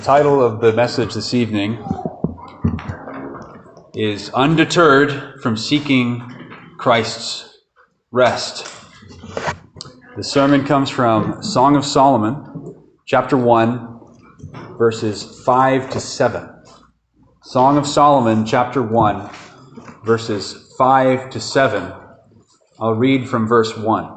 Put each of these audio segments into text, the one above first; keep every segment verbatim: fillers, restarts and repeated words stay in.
The title of the message this evening is Undeterred from Seeking Christ's Rest. The sermon comes from Song of Solomon, chapter one, verses five to seven. Song of Solomon, chapter one, verses five to seven. I'll read from verse one.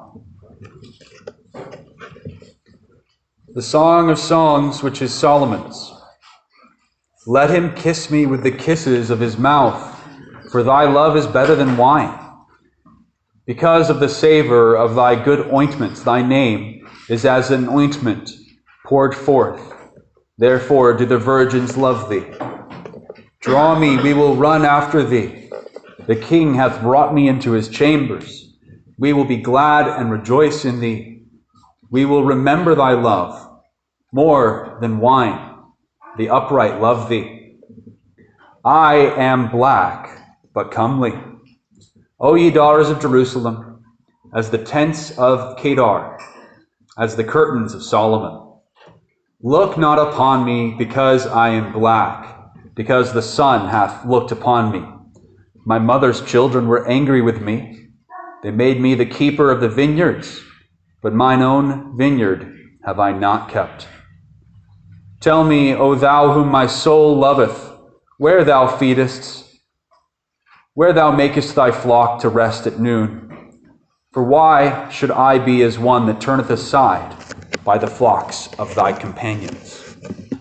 The Song of Songs, which is Solomon's. Let him kiss me with the kisses of his mouth, for thy love is better than wine. Because of the savor of thy good ointments, thy name is as an ointment poured forth. Therefore do the virgins love thee. Draw me, we will run after thee. The king hath brought me into his chambers. We will be glad and rejoice in thee. We will remember thy love more than wine. The upright love thee. I am black, but comely. O ye daughters of Jerusalem, as the tents of Kedar, as the curtains of Solomon. Look not upon me because I am black, because the sun hath looked upon me. My mother's children were angry with me. They made me the keeper of the vineyards, but mine own vineyard have I not kept. Tell me, O thou whom my soul loveth, where thou feedest, where thou makest thy flock to rest at noon. For why should I be as one that turneth aside by the flocks of thy companions?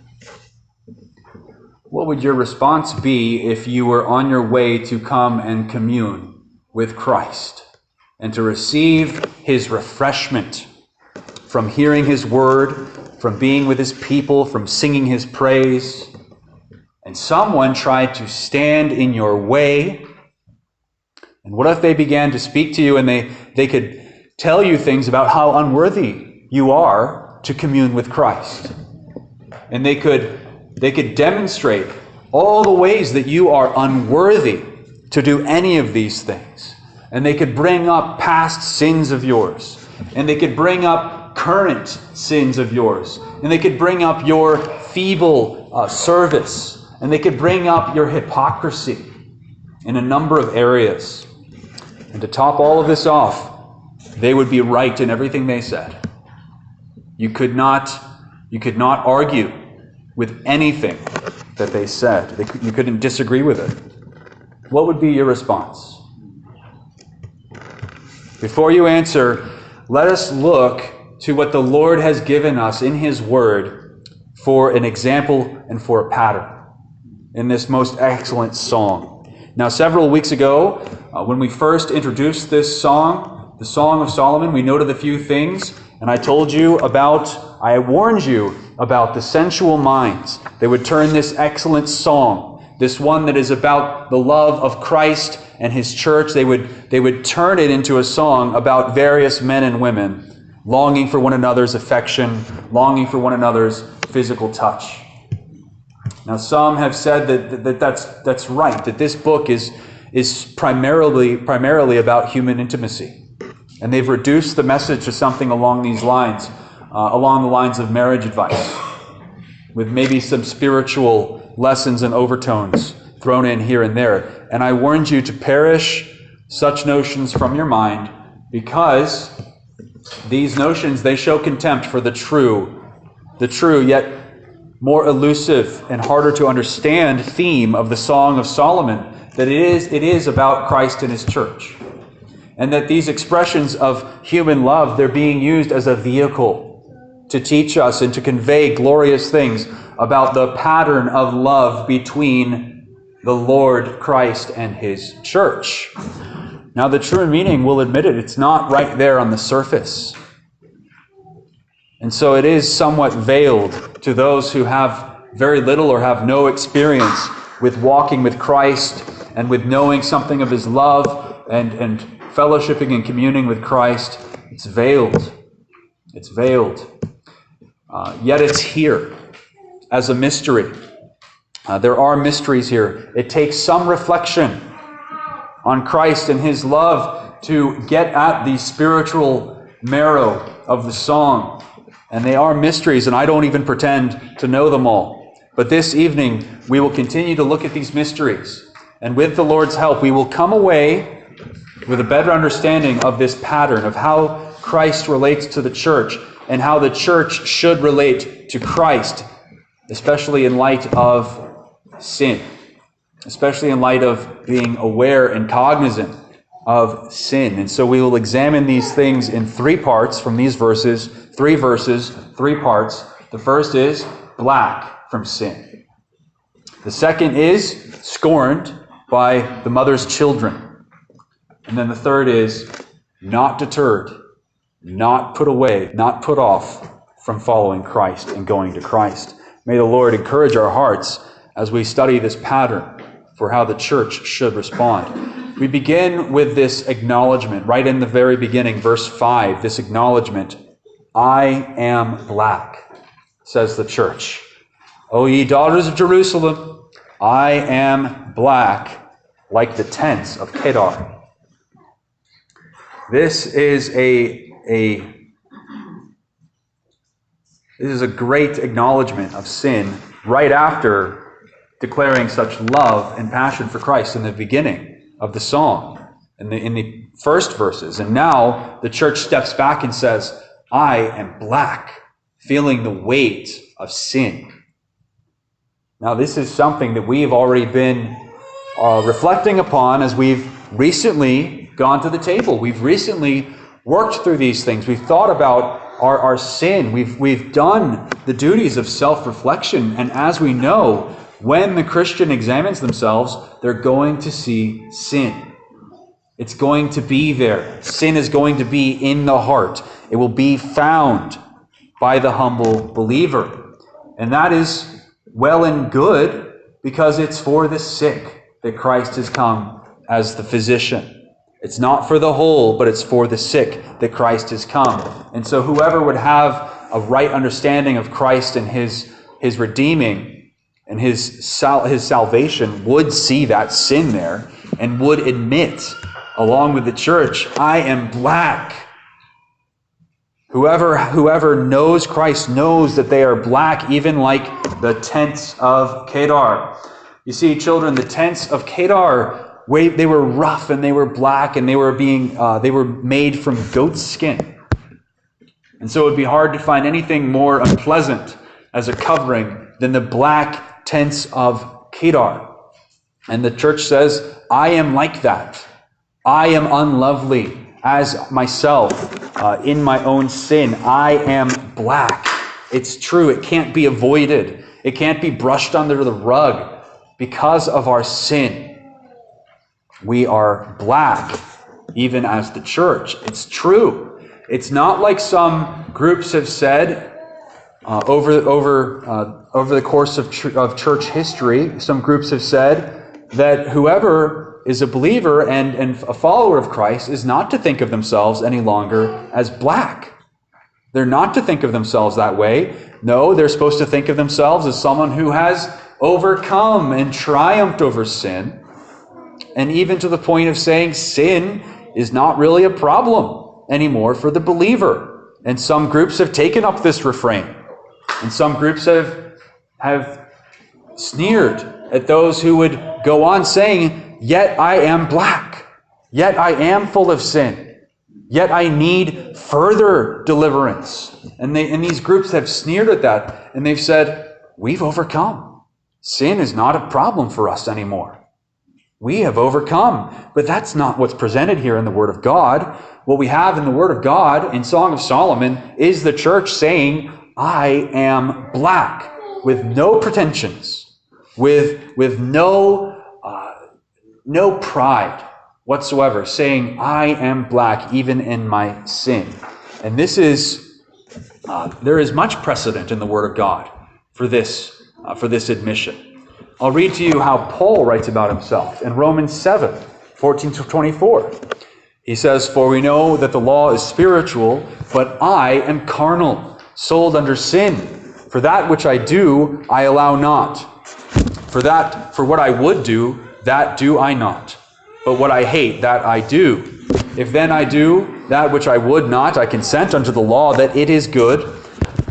What would your response be if you were on your way to come and commune with Christ and to receive his refreshment from hearing his word, from being with his people, from singing his praise, and someone tried to stand in your way? And what if they began to speak to you and they, they could tell you things about how unworthy you are to commune with Christ? And they could, they could demonstrate all the ways that you are unworthy to do any of these things. And they could bring up past sins of yours. And they could bring up current sins of yours. And they could bring up your feeble uh, service. And they could bring up your hypocrisy in a number of areas. And to top all of this off, they would be right in everything they said. You could not, you could not argue with anything that they said. They, you couldn't disagree with it. What would be your response? Before you answer, let us look to what the Lord has given us in his word for an example and for a pattern in this most excellent song. Now, several weeks ago, uh, when we first introduced this song, the Song of Solomon, we noted a few things, and I told you about, I warned you about the sensual minds. They would turn this excellent song, this one that is about the love of Christ and his church, they would, they would turn it into a song about various men and women longing for one another's affection, longing for one another's physical touch. Now, some have said that, that that's, that's right, that this book is, is primarily, primarily about human intimacy. And they've reduced the message to something along these lines, uh, along the lines of marriage advice, with maybe some spiritual lessons and overtones thrown in here and there. And I warned you to perish such notions from your mind, because these notions, they show contempt for the true, the true yet more elusive and harder to understand theme of the Song of Solomon, that it is, it is about Christ and his church. And that these expressions of human love, they're being used as a vehicle to teach us and to convey glorious things about the pattern of love between the Lord Christ and his church. Now, the true meaning, we'll admit it, it's not right there on the surface. And so it is somewhat veiled to those who have very little or have no experience with walking with Christ and with knowing something of his love and, and fellowshipping and communing with Christ. It's veiled. It's veiled. Uh, yet it's here as a mystery. Uh, there are mysteries here. It takes some reflection on Christ and his love to get at the spiritual marrow of the song. And they are mysteries, and I don't even pretend to know them all. But this evening, we will continue to look at these mysteries. And with the Lord's help, we will come away with a better understanding of this pattern, of how Christ relates to the church, and how the church should relate to Christ, especially in light of sin, especially in light of being aware and cognizant of sin. And so we will examine these things in three parts from these verses, three verses, three parts. The first is black from sin. The second is scorned by the mother's children. And then the third is not deterred, not put away, not put off from following Christ and going to Christ. May the Lord encourage our hearts as we study this pattern for how the church should respond. We begin with this acknowledgement right in the very beginning, verse five, this acknowledgement. I am black, says the church. O ye daughters of Jerusalem, I am black like the tents of Kedar. This is a, a this is a great acknowledgement of sin right after declaring such love and passion for Christ in the beginning of the psalm, in the, in the first verses. And now the church steps back and says, I am black, feeling the weight of sin. Now this is something that we have already been uh, reflecting upon as we've recently gone to the table. We've recently worked through these things. We've thought about our, our sin. We've, we've done the duties of self-reflection. And as we know, when the Christian examines themselves, they're going to see sin. It's going to be there. Sin is going to be in the heart. It will be found by the humble believer. And that is well and good because it's for the sick that Christ has come as the physician. It's not for the whole, but it's for the sick that Christ has come. And so whoever would have a right understanding of Christ and his, his redeeming and his, sal- his salvation would see that sin there and would admit, along with the church, I am black. Whoever, whoever knows Christ knows that they are black, even like the tents of Kedar. You see, children, the tents of Kedar, they were rough and they were black and they were being uh, they were made from goat skin. And so it would be hard to find anything more unpleasant as a covering than the black tents of Kedar. And the church says, I am like that. I am unlovely as myself uh, in my own sin. I am black. It's true. It can't be avoided. It can't be brushed under the rug because of our sin. We are black, even as the church. It's true. It's not like some groups have said uh, over over uh, over the course of ch- of church history. Some groups have said that whoever is a believer and, and a follower of Christ is not to think of themselves any longer as black. They're not to think of themselves that way. No, they're supposed to think of themselves as someone who has overcome and triumphed over sin. And even to the point of saying sin is not really a problem anymore for the believer. And some groups have taken up this refrain. And some groups have, have sneered at those who would go on saying, yet I am black. Yet I am full of sin. Yet I need further deliverance. And, they, and these groups have sneered at that. And they've said, we've overcome. Sin is not a problem for us anymore. We have overcome. But that's not what's presented here in the Word of God. What we have in the Word of God in Song of Solomon is the church saying, I am black, with no pretensions, with, with no, uh, no pride whatsoever, saying, I am black even in my sin. And this is, uh, there is much precedent in the Word of God for this, uh, for this admission. I'll read to you how Paul writes about himself in Romans seven, fourteen to twenty-four. He says, for we know that the law is spiritual, but I am carnal, sold under sin. For that which I do, I allow not. For that, for what I would do, that do I not. But what I hate, that I do. If then I do that which I would not, I consent unto the law that it is good.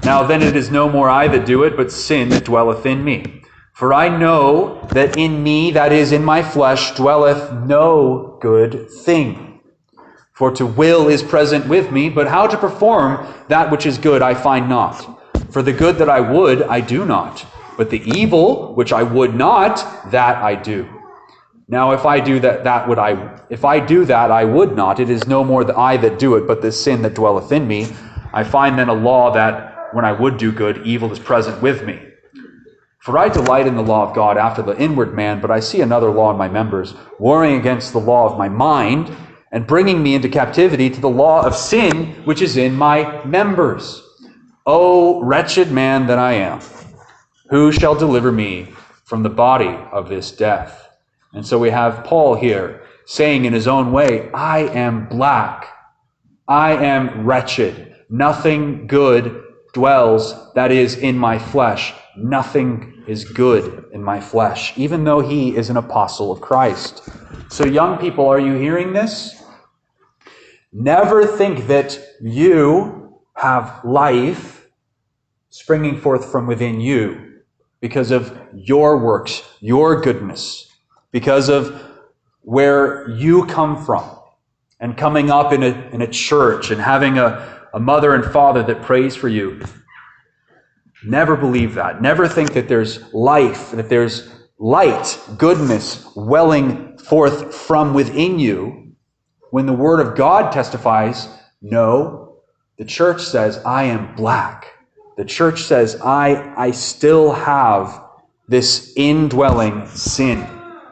Now then it is no more I that do it, but sin that dwelleth in me. For I know that in me, that is, in my flesh, dwelleth no good thing. For to will is present with me, but how to perform that which is good I find not. For the good that I would, I do not. But the evil which I would not, that I do. Now if I do that, that would I, if I do that I would not, it is no more the I that do it, but the sin that dwelleth in me. I find then a law that when I would do good, evil is present with me. For I delight in the law of God after the inward man, but I see another law in my members, warring against the law of my mind, and bringing me into captivity to the law of sin, which is in my members. O wretched man that I am, who shall deliver me from the body of this death? And so we have Paul here saying in his own way, I am black. I am wretched. Nothing good dwells, that is, in my flesh. Nothing is good in my flesh, even though he is an apostle of Christ. So young people, are you hearing this? Never think that you have life springing forth from within you because of your works, your goodness, because of where you come from, and coming up in a, in a church and having a, a mother and father that prays for you. Never believe that. Never think that there's life, that there's light, goodness welling forth from within you, when the Word of God testifies, no, the church says, I am black. The church says, I, I still have this indwelling sin.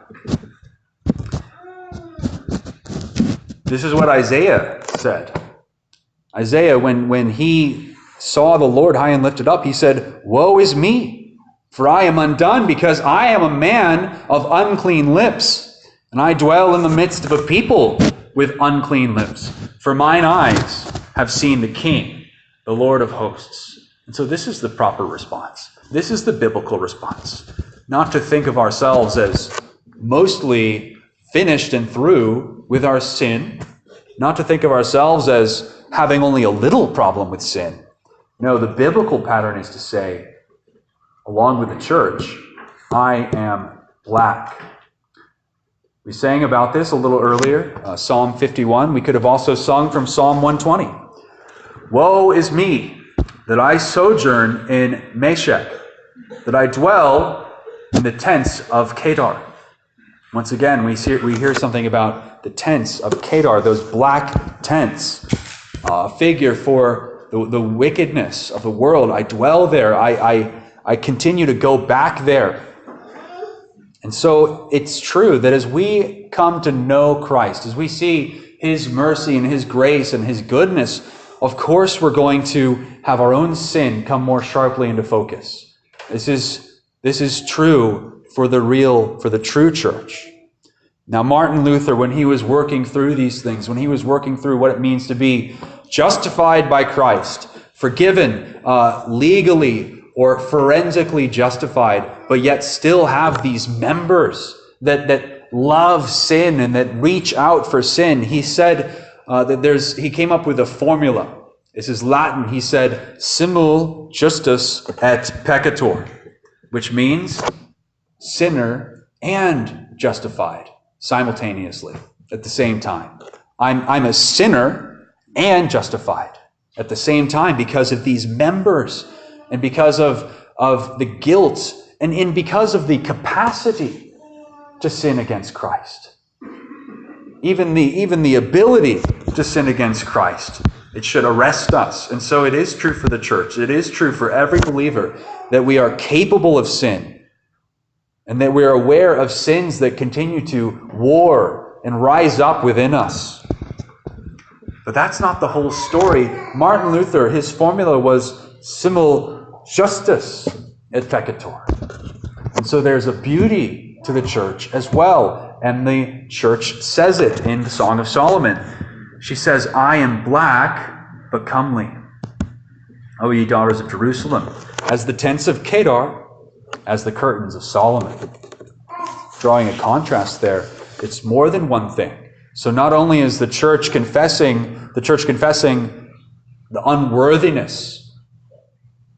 This is what Isaiah said. Isaiah, when, when he saw the Lord high and lifted up, he said, woe is me, for I am undone, because I am a man of unclean lips, and I dwell in the midst of a people with unclean lips. For mine eyes have seen the King, the Lord of hosts. And so this is the proper response. This is the biblical response. Not to think of ourselves as mostly finished and through with our sin. Not to think of ourselves as having only a little problem with sin. No, the biblical pattern is to say, along with the church, I am black. We sang about this a little earlier, uh, Psalm fifty-one. We could have also sung from Psalm one twenty. Woe is me, that I sojourn in Meshech, that I dwell in the tents of Kedar. Once again, we see, we hear something about the tents of Kedar, those black tents, a uh, figure for the, the wickedness of the world. I dwell there. I, I, I continue to go back there. And so it's true that as we come to know Christ, as we see His mercy and His grace and His goodness, of course we're going to have our own sin come more sharply into focus. This is, this is true for the real, for the true church. Now, Martin Luther, when he was working through these things, when he was working through what it means to be justified by Christ, forgiven uh, legally or forensically justified, but yet still have these members that, that love sin and that reach out for sin, he said uh, that there's, he came up with a formula. This is Latin. He said, simul justus et peccator, which means sinner and justified simultaneously at the same time. I'm, I'm a sinner and justified at the same time because of these members and because of, of the guilt and in because of the capacity to sin against Christ. Even the, even the ability to sin against Christ, it should arrest us. And so it is true for the church. It is true for every believer that we are capable of sin and that we are aware of sins that continue to war and rise up within us. But that's not the whole story. Martin Luther, his formula was simul justus et peccator. And so there's a beauty to the church as well. And the church says it in the Song of Solomon. She says, I am black, but comely. O ye daughters of Jerusalem, as the tents of Kedar, as the curtains of Solomon. Drawing a contrast there, it's more than one thing. So not only is the church confessing, the church confessing the unworthiness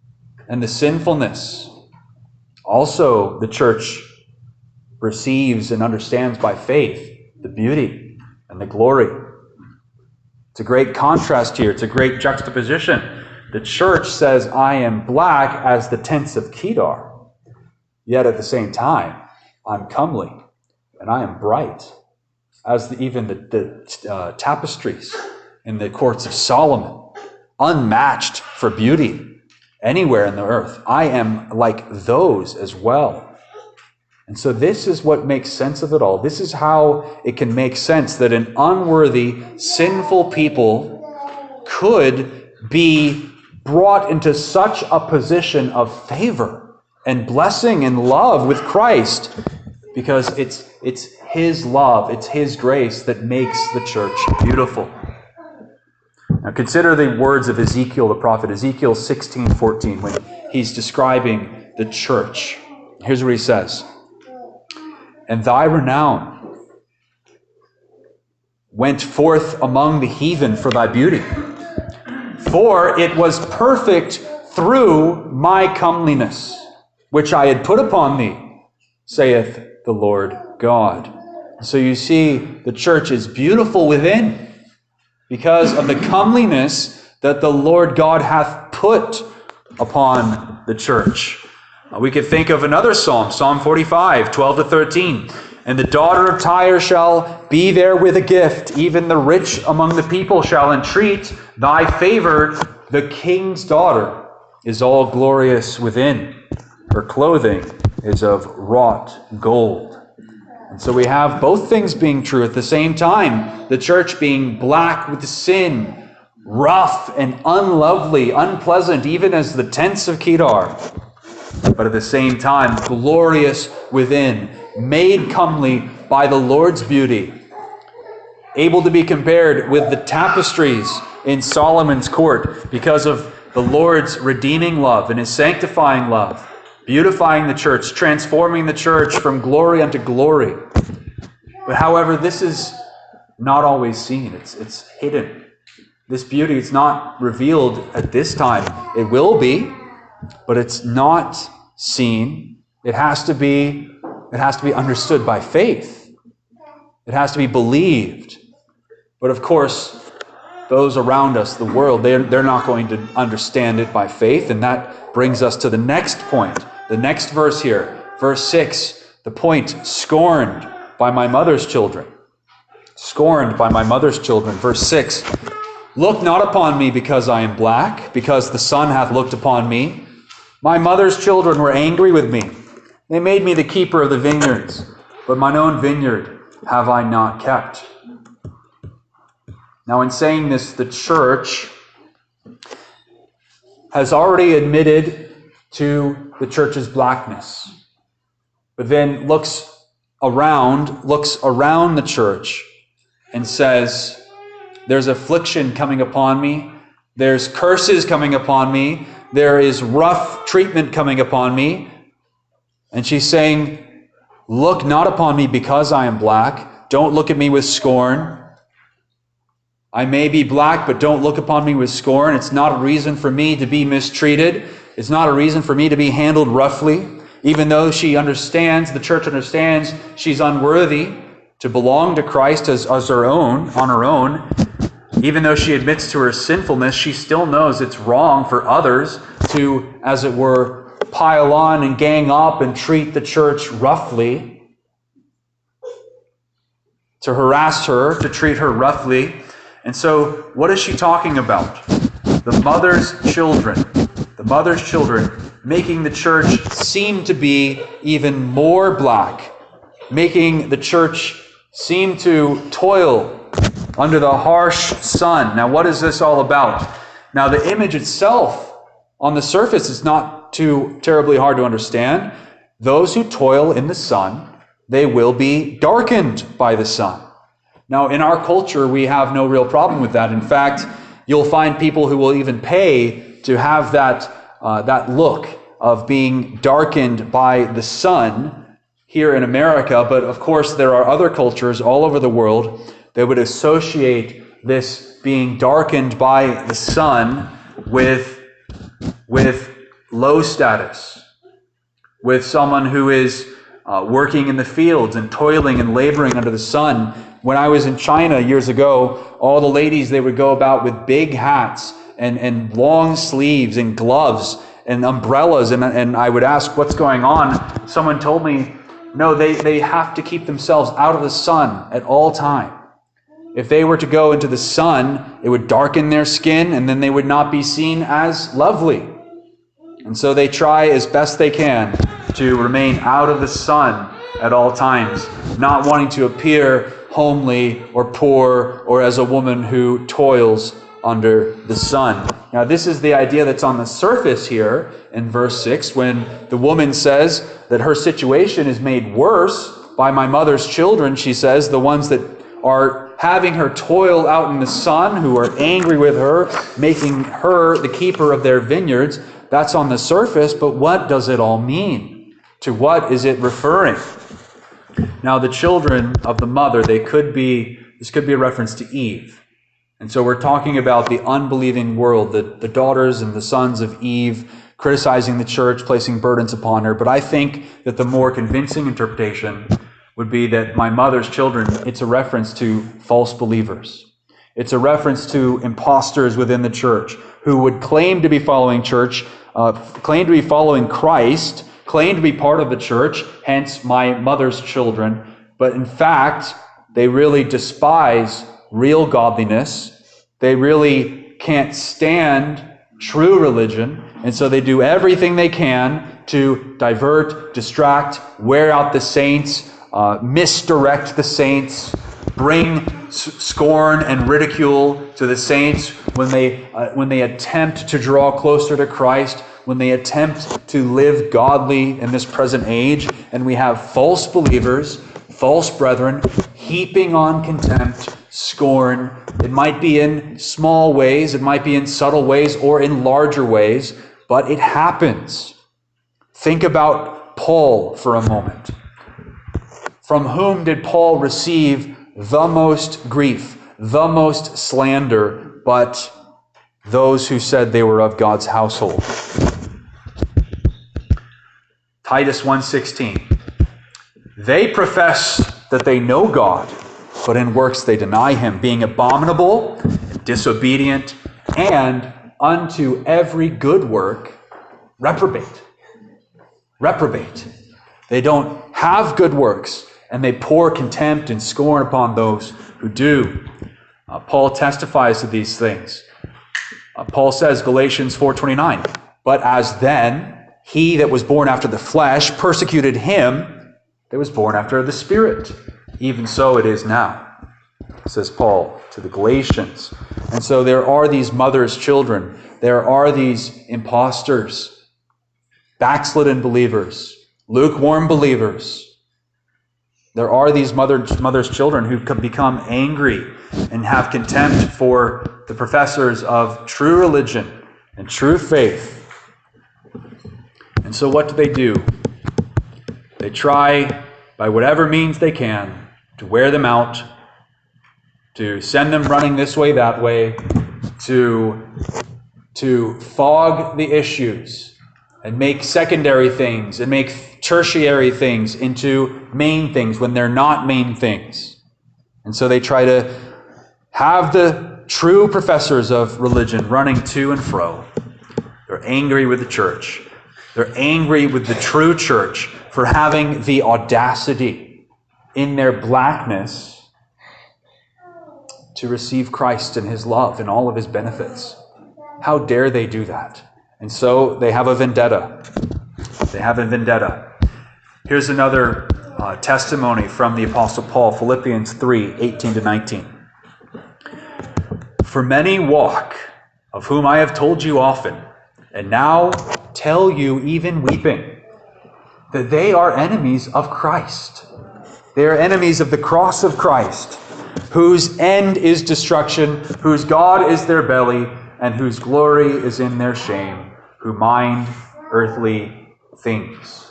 and the sinfulness. Also, the church receives and understands by faith the beauty and the glory. It's a great contrast here. It's a great juxtaposition. The church says, I am black as the tents of Kedar. Yet at the same time, I'm comely and I am bright as the, even the, the uh, tapestries in the courts of Solomon, unmatched for beauty anywhere in the earth. I am like those as well. And so this is what makes sense of it all. This is how it can make sense that an unworthy, sinful people could be brought into such a position of favor and blessing and love with Christ, because it's it's His love, it's His grace that makes the church beautiful. Now consider the words of Ezekiel the prophet, Ezekiel sixteen fourteen, when he's describing the church. Here's what he says. And thy renown went forth among the heathen for thy beauty, for it was perfect through my comeliness, which I had put upon thee, saith the Lord God. So you see, the church is beautiful within because of the comeliness that the Lord God hath put upon the church. We could think of another psalm, Psalm forty-five, twelve to thirteen. And the daughter of Tyre shall be there with a gift, even the rich among the people shall entreat thy favor. The king's daughter is all glorious within. Her clothing is of wrought gold. And so we have both things being true at the same time. The church being black with sin, rough and unlovely, unpleasant, even as the tents of Kedar. But at the same time, glorious within, made comely by the Lord's beauty, able to be compared with the tapestries in Solomon's court because of the Lord's redeeming love and His sanctifying love, beautifying the church, transforming the church from glory unto glory. But however, this is not always seen. It's, it's hidden. This beauty is not revealed at this time. It will be, but it's not seen. It has to be, it has to be understood by faith. It has to be believed. But of course, those around us, the world, they're, they're not going to understand it by faith. And that brings us to the next point. The next verse here, verse six, the point, scorned by my mother's children. Scorned by my mother's children. Verse six, look not upon me because I am black, because the sun hath looked upon me. My mother's children were angry with me. They made me the keeper of the vineyards, but mine own vineyard have I not kept. Now in saying this, the church has already admitted to the church's blackness, but then looks around, looks around the church and says, there's affliction coming upon me. There's curses coming upon me. There is rough treatment coming upon me. And she's saying, look not upon me because I am black. Don't look at me with scorn. I may be black, but don't look upon me with scorn. It's not a reason for me to be mistreated. It's not a reason for me to be handled roughly. Even though she understands, the church understands, she's unworthy to belong to Christ as, as her own, on her own. Even though she admits to her sinfulness, she still knows it's wrong for others to, as it were, pile on and gang up and treat the church roughly, to harass her, to treat her roughly. And so, what is she talking about? The mother's children. The mother's children making the church seem to be even more black, making the church seem to toil under the harsh sun. Now, what is this all about? Now, the image itself, on the surface, is not too terribly hard to understand. Those who toil in the sun, they will be darkened by the sun. Now, in our culture, we have no real problem with that. In fact, you'll find people who will even pay to have that, uh, that look of being darkened by the sun here in America. But of course, there are other cultures all over the world that would associate this being darkened by the sun with, with low status, with someone who is uh, working in the fields and toiling and laboring under the sun. When I was in China years ago, all the ladies, they would go about with big hats and, and long sleeves and gloves and umbrellas. And, and I would ask, what's going on? Someone told me, no, they, they have to keep themselves out of the sun at all time. If they were to go into the sun, it would darken their skin, and then they would not be seen as lovely. And so they try as best they can to remain out of the sun at all times, not wanting to appear homely or poor or as a woman who toils under the sun. Now, this is the idea that's on the surface here in verse six, when the woman says that her situation is made worse by my mother's children. She says, the ones that are having her toil out in the sun, who are angry with her, making her the keeper of their vineyards. That's on the surface, but what does it all mean? To what is it referring? Now, the children of the mother, they could be, this could be a reference to Eve. And so we're talking about the unbelieving world, the, the daughters and the sons of Eve, criticizing the church, placing burdens upon her. But I think that the more convincing interpretation would be that my mother's children, it's a reference to false believers. It's a reference to imposters within the church who would claim to be following church, uh, claim to be following Christ, claim to be part of the church, hence my mother's children. But in fact, they really despise real godliness. They really can't stand true religion. And so they do everything they can to divert, distract, wear out the saints, uh, misdirect the saints, bring s- scorn and ridicule to the saints when they uh, when they attempt to draw closer to Christ, when they attempt to live godly in this present age. And we have false believers, false brethren, heaping on contempt, scorn. It might be in small ways, it might be in subtle ways, or in larger ways, but it happens. Think about Paul for a moment. From whom did Paul receive the most grief, the most slander, but those who said they were of God's household? Titus one sixteen. They profess that they know God, but in works they deny him, being abominable and disobedient, and unto every good work reprobate. Reprobate. They don't have good works, and they pour contempt and scorn upon those who do. Uh, Paul testifies to these things. Uh, Paul says, Galatians four twenty-nine, but as then he that was born after the flesh persecuted him that was born after the Spirit, even so it is now, says Paul to the Galatians. And so there are these mother's children. There are these imposters, backslidden believers, lukewarm believers. There are these mother, mother's children who could become angry and have contempt for the professors of true religion and true faith. And so what do they do? They try, by whatever means they can, to wear them out, to send them running this way, that way, to, to fog the issues and make secondary things and make tertiary things into main things when they're not main things. And so they try to have the true professors of religion running to and fro. They're angry with the church. They're angry with the true church for having the audacity in their blackness to receive Christ and his love and all of his benefits. How dare they do that? And so they have a vendetta. They have a vendetta. Here's another uh, testimony from the Apostle Paul, Philippians three, eighteen to nineteen. For many walk, of whom I have told you often, and now tell you even weeping, that they are enemies of Christ. They are enemies of the cross of Christ, whose end is destruction, whose God is their belly, and whose glory is in their shame, who mind earthly things.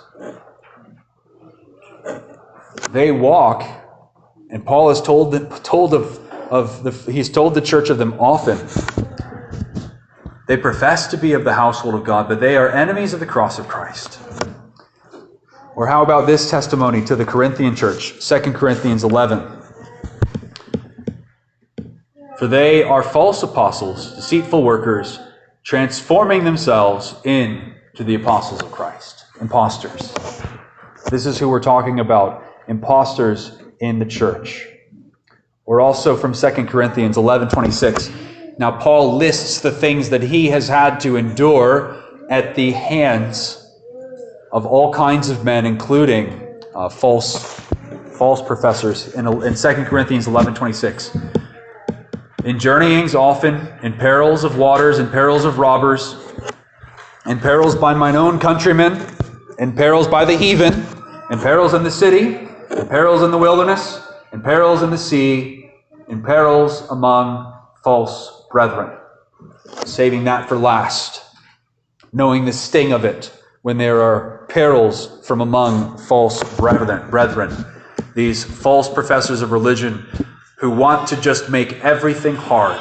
They walk, and Paul is told, told of, of the, he's told the church of them often. They profess to be of the household of God, but they are enemies of the cross of Christ. Or how about this testimony to the Corinthian church, Second Corinthians eleven? For they are false apostles, deceitful workers, transforming themselves into the apostles of Christ. Imposters. This is who we're talking about. Imposters in the church. Or also from Second Corinthians eleven twenty-six. Now Paul lists the things that he has had to endure at the hands of all kinds of men, including uh, false false professors in, in Second Corinthians eleven twenty-six. In journeyings often, in perils of waters, in perils of robbers, in perils by mine own countrymen, in perils by the heathen, in perils in the city, in perils in the wilderness, in perils in the sea, in perils among false brethren. Saving that for last, knowing the sting of it when there are perils from among false brethren. brethren. These false professors of religion who want to just make everything hard,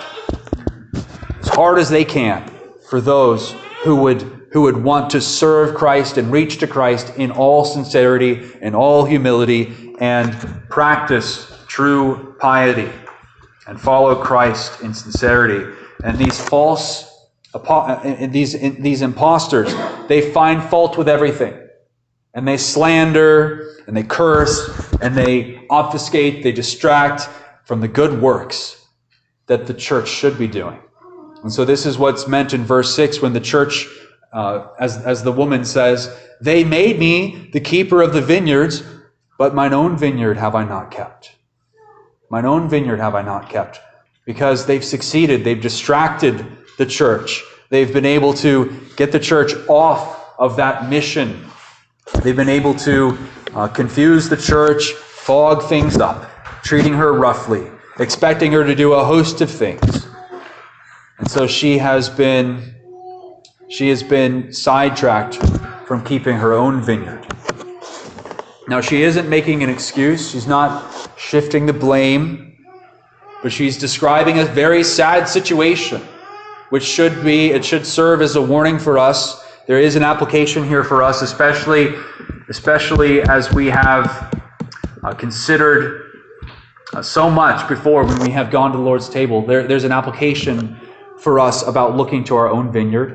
as hard as they can, for those who would who would want to serve Christ and reach to Christ in all sincerity, in all humility, and practice true piety and follow Christ in sincerity. And these false, these these imposters, they find fault with everything, and they slander and they curse and they obfuscate, they distract from the good works that the church should be doing. And so this is what's meant in verse six when the church, uh, as, as the woman says, they made me the keeper of the vineyards, but mine own vineyard have I not kept. Mine own vineyard have I not kept. Because they've succeeded. They've distracted the church. They've been able to get the church off of that mission. They've been able to uh, confuse the church, fog things up, treating her roughly, expecting her to do a host of things. And so she has been, she has been sidetracked from keeping her own vineyard. Now, she isn't making an excuse. She's not shifting the blame, but she's describing a very sad situation, which should be, it should serve as a warning for us. There is an application here for us, especially, especially as we have uh, considered Uh, so much before when we have gone to the Lord's table. There, there's an application for us about looking to our own vineyard.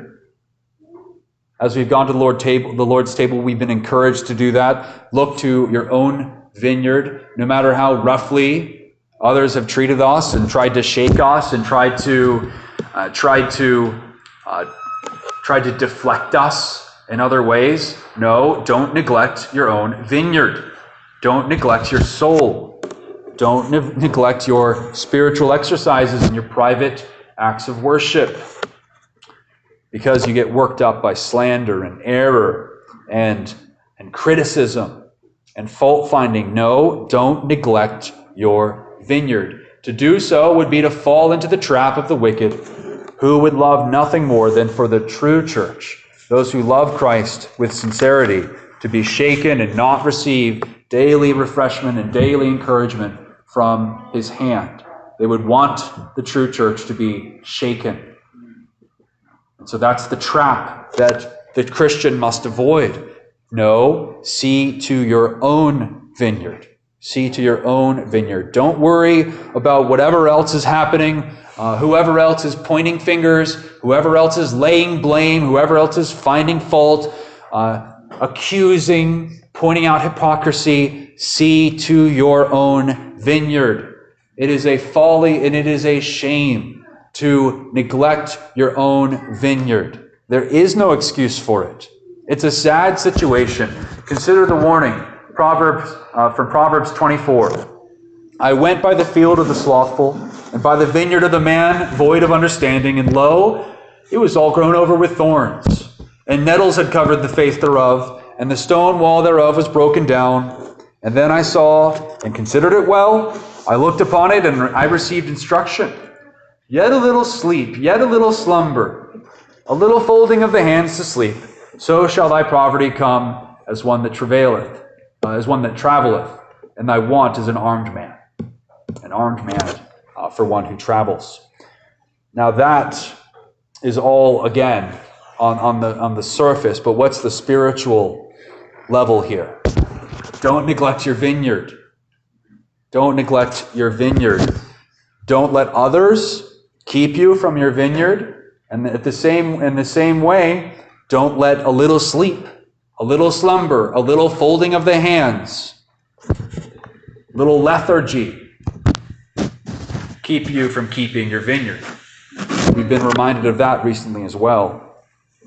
As we've gone to the Lord table, the Lord's table, we've been encouraged to do that. Look to your own vineyard, no matter how roughly others have treated us and tried to shake us and tried to uh, tried to uh, tried to deflect us in other ways. No, don't neglect your own vineyard. Don't neglect your soul. Don't ne- neglect your spiritual exercises and your private acts of worship, because you get worked up by slander and error and, and criticism and fault-finding. No, don't neglect your vineyard. To do so would be to fall into the trap of the wicked, who would love nothing more than for the true church, those who love Christ with sincerity, to be shaken and not receive daily refreshment and daily encouragement from his hand. They would want the true church to be shaken. And so that's the trap that the Christian must avoid. No, see to your own vineyard. See to your own vineyard. Don't worry about whatever else is happening, uh, whoever else is pointing fingers, whoever else is laying blame, whoever else is finding fault, uh, accusing, pointing out hypocrisy. See to your own vineyard. It is a folly and it is a shame to neglect your own vineyard. There is no excuse for it. It's a sad situation. Consider the warning. Proverbs uh, from Proverbs twenty-four. I went by the field of the slothful, and by the vineyard of the man void of understanding, and lo, it was all grown over with thorns, and nettles had covered the face thereof, and the stone wall thereof was broken down. And then I saw and considered it well. I looked upon it, and I received instruction. Yet a little sleep, yet a little slumber, a little folding of the hands to sleep. So shall thy poverty come as one that travaileth, uh, as one that traveleth, and thy want is an armed man. An armed man uh, for one who travels. Now that is all, again, on, on, the, on the surface, but what's the spiritual level here? Don't neglect your vineyard. Don't neglect your vineyard. Don't let others keep you from your vineyard. And at the same, in the same way, don't let a little sleep, a little slumber, a little folding of the hands, little lethargy keep you from keeping your vineyard. We've been reminded of that recently as well.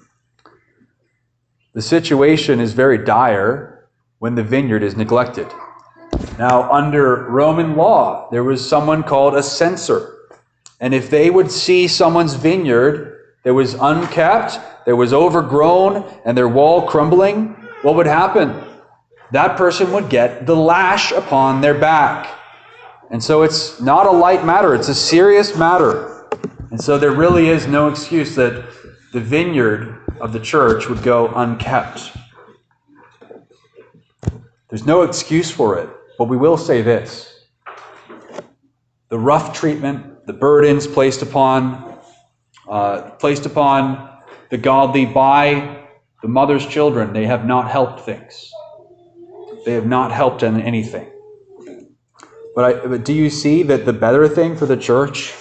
The situation is very dire when the vineyard is neglected. Now, under Roman law, there was someone called a censor. And if they would see someone's vineyard that was unkept, that was overgrown, and their wall crumbling, what would happen? That person would get the lash upon their back. And so it's not a light matter, it's a serious matter. And so there really is no excuse that the vineyard of the church would go unkept. There's no excuse for it. But we will say this: the rough treatment, the burdens placed upon uh, placed upon the godly by the mother's children, they have not helped things. They have not helped in anything. But, I, but do you see that the better thing for the church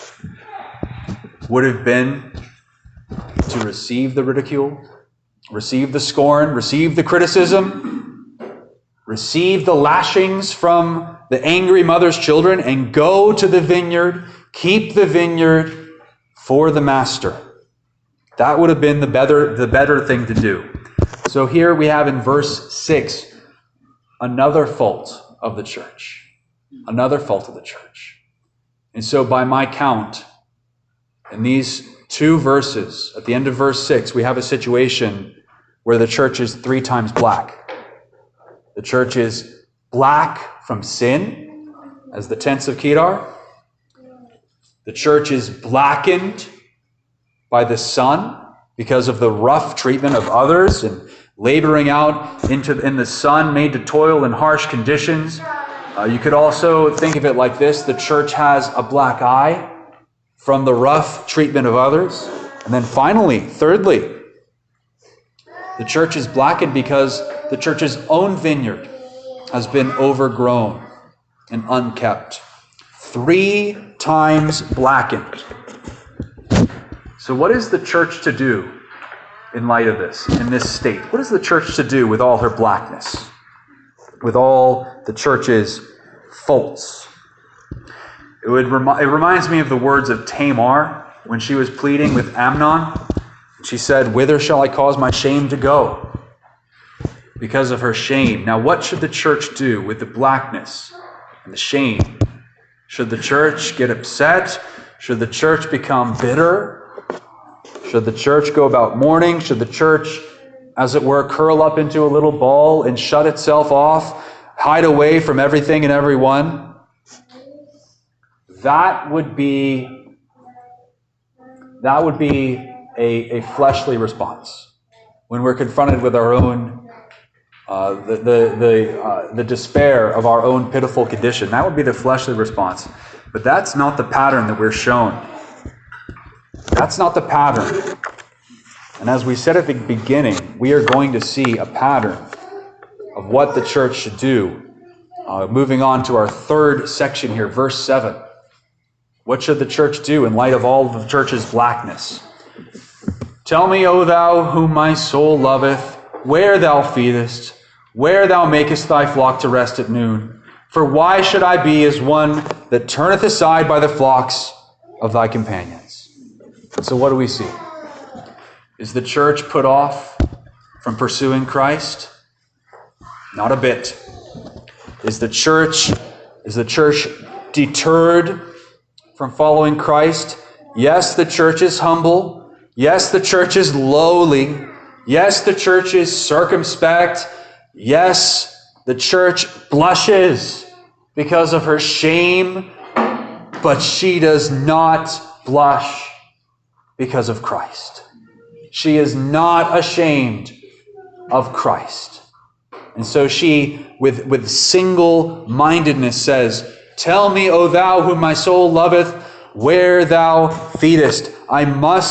would have been to receive the ridicule, receive the scorn, receive the criticism, receive the lashings from the angry mother's children, and go to the vineyard, keep the vineyard for the master. That would have been the better, the better thing to do. So here we have in verse six another fault of the church. Another fault of the church. And so by my count, in these two verses, at the end of verse six, we have a situation where the church is three times black. The church is black from sin, as the tents of Kedar. The church is blackened by the sun because of the rough treatment of others and laboring out into in the sun, made to toil in harsh conditions. Uh, you could also think of it like this: the church has a black eye from the rough treatment of others. And then finally, thirdly, the church is blackened because the church's own vineyard has been overgrown and unkept. Three times blackened. So what is the church to do in light of this, in this state? What is the church to do with all her blackness? With all the church's faults? It would remi- it reminds me of the words of Tamar when she was pleading with Amnon. She said, "Whither shall I cause my shame to go?" Because of her shame. Now, what should the church do with the blackness and the shame? Should the church get upset? Should the church become bitter? Should the church go about mourning? Should the church, as it were, curl up into a little ball and shut itself off, hide away from everything and everyone? That would be, that would be a, a fleshly response when we're confronted with our own Uh, the the the, uh, the despair of our own pitiful condition. That would be the fleshly response. But that's not the pattern that we're shown. That's not the pattern. And as we said at the beginning, we are going to see a pattern of what the church should do. Uh, moving on to our third section here, verse seven. What should the church do in light of all of the church's blackness? Tell me, O thou whom my soul loveth, where thou feedest, where thou makest thy flock to rest at noon. For why should I be as one that turneth aside by the flocks of thy companions? So what do we see? Is the church put off from pursuing Christ? Not a bit. Is the church, is the church deterred from following Christ? Yes, the church is humble. Yes, the church is lowly. Yes, the church is circumspect. Yes, the church blushes because of her shame, but she does not blush because of Christ. She is not ashamed of Christ. And so she, with, with single-mindedness, says, Tell me, O thou whom my soul loveth, where thou feedest. I must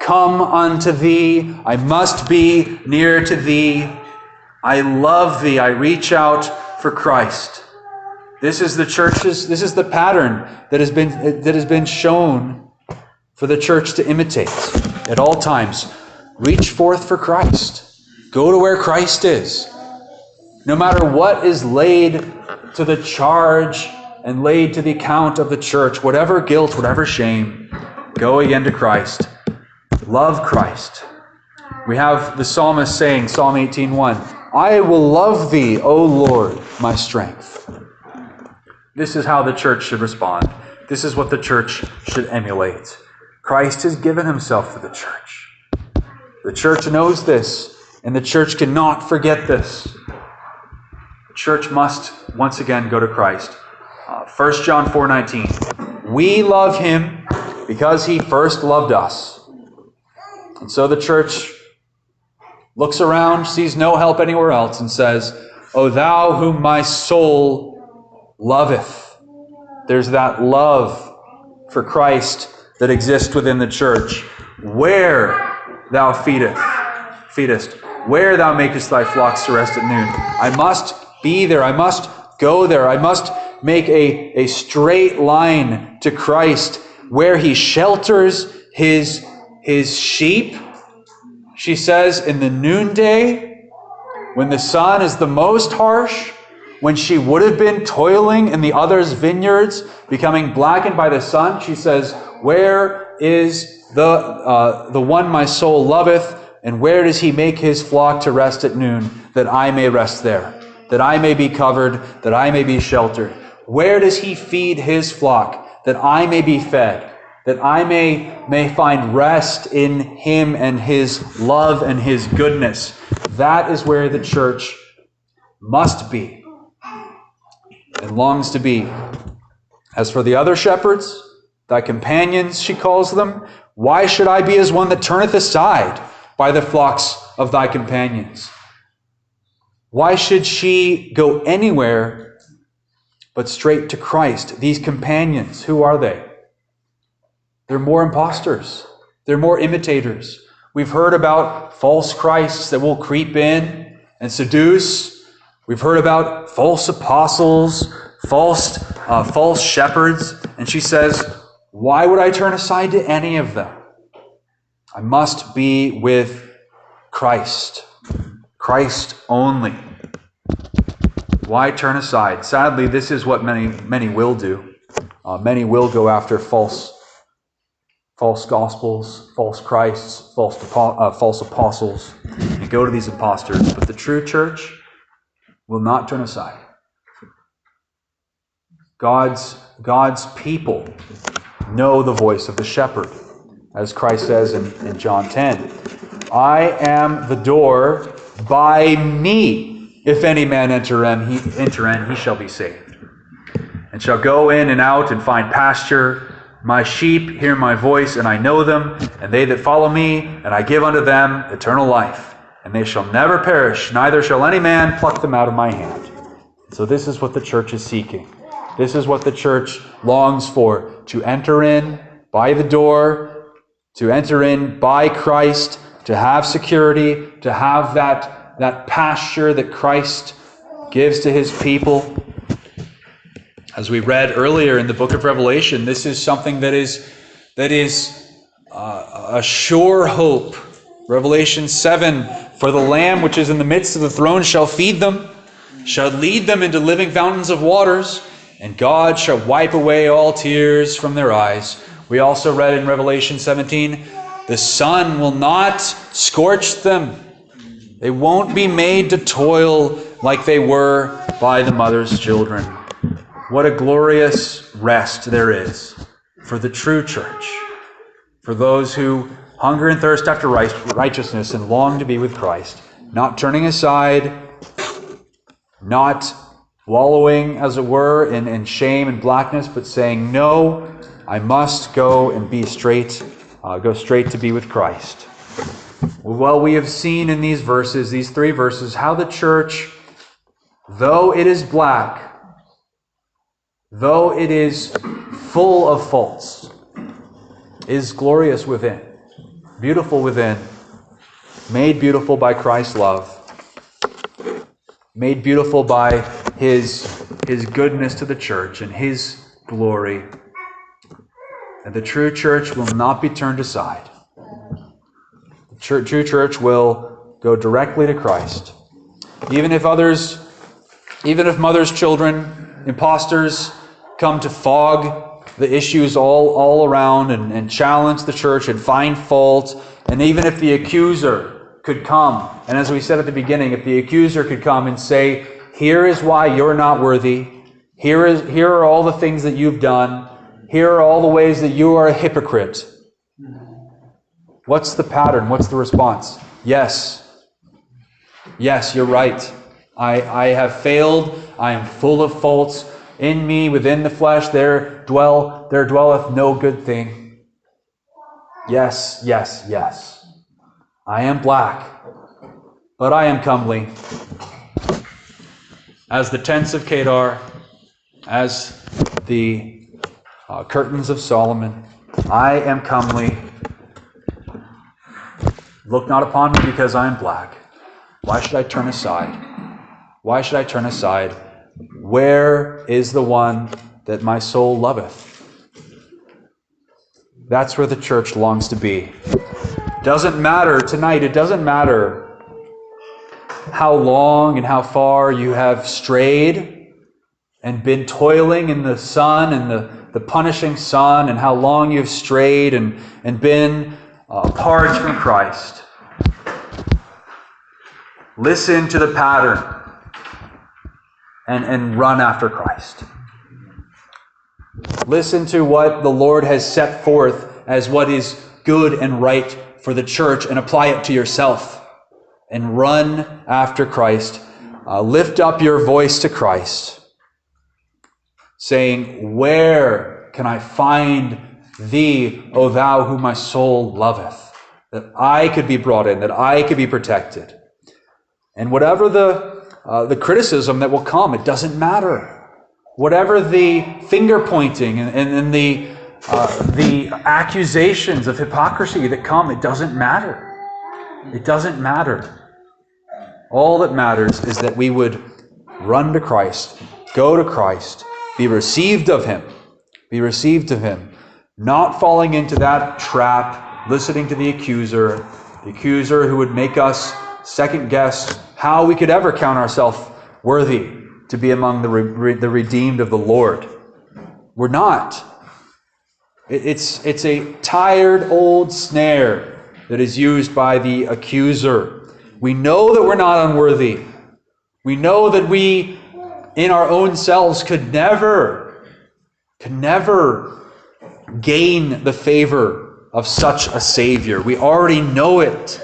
come unto thee. I must be near to thee. I love thee. I reach out for Christ. This is the church's, this is the pattern that has been, that has been shown for the church to imitate at all times. Reach forth for Christ. Go to where Christ is. No matter what is laid to the charge and laid to the account of the church, whatever guilt, whatever shame, go again to Christ. Love Christ. We have the psalmist saying, Psalm eighteen one, I will love thee, O Lord, my strength. This is how the church should respond. This is what the church should emulate. Christ has given himself for the church. The church knows this, and the church cannot forget this. The church must once again go to Christ. Uh, First John four nineteen. We love him because he first loved us. And so the church looks around, sees no help anywhere else, and says, O thou whom my soul loveth. There's that love for Christ that exists within the church. Where thou feedest, feedest, where thou makest thy flocks to rest at noon. I must be there. I must go there. I must make a, a straight line to Christ where he shelters his, his sheep. She says, in the noonday, when the sun is the most harsh, when she would have been toiling in the other's vineyards, becoming blackened by the sun, she says, where is the uh, the one my soul loveth, and where does he make his flock to rest at noon, that I may rest there, that I may be covered, that I may be sheltered? Where does he feed his flock, that I may be fed, that I may, may find rest in him and his love and his goodness? That is where the church must be and longs to be. As for the other shepherds, thy companions, she calls them, why should I be as one that turneth aside by the flocks of thy companions? Why should she go anywhere but straight to Christ? These companions, who are they? They're more imposters. They're more imitators. We've heard about false Christs that will creep in and seduce. We've heard about false apostles, false, uh, false shepherds. And she says, why would I turn aside to any of them? I must be with Christ. Christ only. Why turn aside? Sadly, this is what many many will do. Uh, many will go after false, false gospels, false Christs, false uh, false apostles, and go to these imposters. But the true church will not turn aside. God's God's people know the voice of the shepherd, as Christ says in, in John ten. I am the door, by me, if any man enter in, he, enter in, he shall be saved, and shall go in and out and find pasture. My sheep hear my voice, and I know them, and they that follow me, and I give unto them eternal life, and they shall never perish, neither shall any man pluck them out of my hand. So this is what the church is seeking. This is what the church longs for, to enter in by the door, to enter in by Christ, to have security, to have that, that pasture that Christ gives to his people. As we read earlier in the book of Revelation, this is something that is, that is uh, a sure hope. Revelation seven, for the Lamb which is in the midst of the throne shall feed them, shall lead them into living fountains of waters, and God shall wipe away all tears from their eyes. We also read in Revelation seventeen, the sun will not scorch them. They won't be made to toil like they were by the mother's children. What a glorious rest there is for the true church, for those who hunger and thirst after righteousness and long to be with Christ, not turning aside, not wallowing, as it were, in, in shame and blackness, but saying, no, I must go and be straight, uh, go straight to be with Christ. Well, we have seen in these verses, these three verses, how the church, though it is black, though it is full of faults, is glorious within. beautiful within, made beautiful by Christ's love, made beautiful by his, his goodness to the church and his glory. And the true church will not be turned aside. The true church will go directly to Christ. Even if others, even if mothers, children, impostors come to fog the issues all, all around and, and challenge the church and find fault, and even if the accuser could come, and as we said at the beginning, if the accuser could come and say, here is why you're not worthy, here is here are all the things that you've done, here are all the ways that you are a hypocrite. What's the pattern? What's the response? Yes. Yes, you're right. I, I have failed. I am full of faults. In me, within the flesh, there dwell there dwelleth no good thing. Yes, yes, yes. I am black, but I am comely. As the tents of Kedar, as the uh, curtains of Solomon, I am comely. Look not upon me because I am black. Why should I turn aside? Why should I turn aside? Where is the one that my soul loveth? That's where the church longs to be. Doesn't matter tonight, it doesn't matter how long and how far you have strayed and been toiling in the sun and the, the punishing sun, and how long you've strayed and, and been uh, apart from Christ. Listen to the pattern and, and run after Christ. Listen to what the Lord has set forth as what is good and right for the church, and apply it to yourself. And run after Christ. Uh, lift up your voice to Christ, saying, where can I find thee, O thou whom my soul loveth? That I could be brought in, that I could be protected. And whatever the uh, the criticism that will come, it doesn't matter. Whatever the finger pointing and, and, and the uh, the accusations of hypocrisy that come, it doesn't matter. It doesn't matter. All that matters is that we would run to Christ, go to Christ, be received of Him, be received of Him, not falling into that trap, listening to the accuser, the accuser who would make us second guess how we could ever count ourselves worthy to be among the, re- the redeemed of the Lord. We're not. It's, it's a tired old snare that is used by the accuser. We know that we're not unworthy. We know that we, in our own selves, could never, could never gain the favor of such a Savior. We already know it.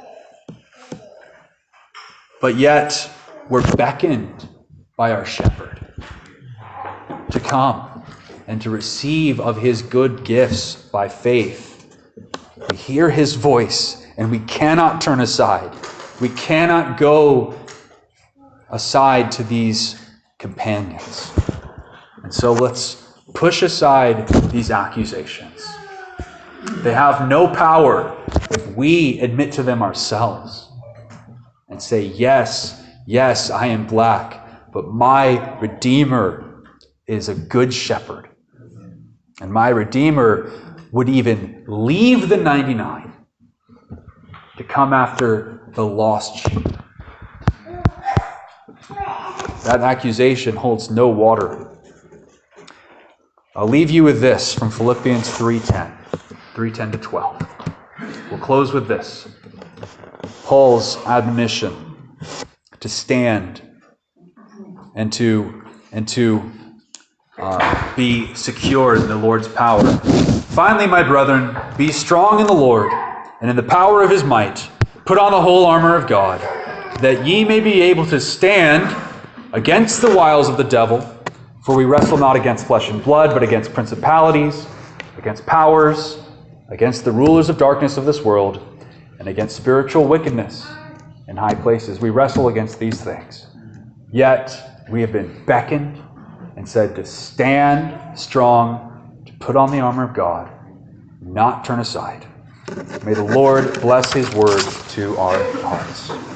But yet, we're beckoned by our Shepherd to come and to receive of His good gifts by faith. We hear His voice, and we cannot turn aside. We cannot go aside to these companions. And so let's push aside these accusations. They have no power if we admit to them ourselves and say, yes, yes, I am black, but my Redeemer is a good shepherd. And my Redeemer would even leave the ninety-nine to come after the lost sheep. That accusation holds no water. I'll leave you with this from Philippians three ten, three ten to twelve. We'll close with this. Paul's admonition to stand and to and to uh, be secure in the Lord's power. Finally, my brethren, be strong in the Lord and in the power of His might. Put on the whole armor of God, that ye may be able to stand against the wiles of the devil. For we wrestle not against flesh and blood, but against principalities, against powers, against the rulers of darkness of this world, and against spiritual wickedness in high places. We wrestle against these things. Yet we have been beckoned and said to stand strong, to put on the armor of God, not turn aside. May the Lord bless his word to our hearts.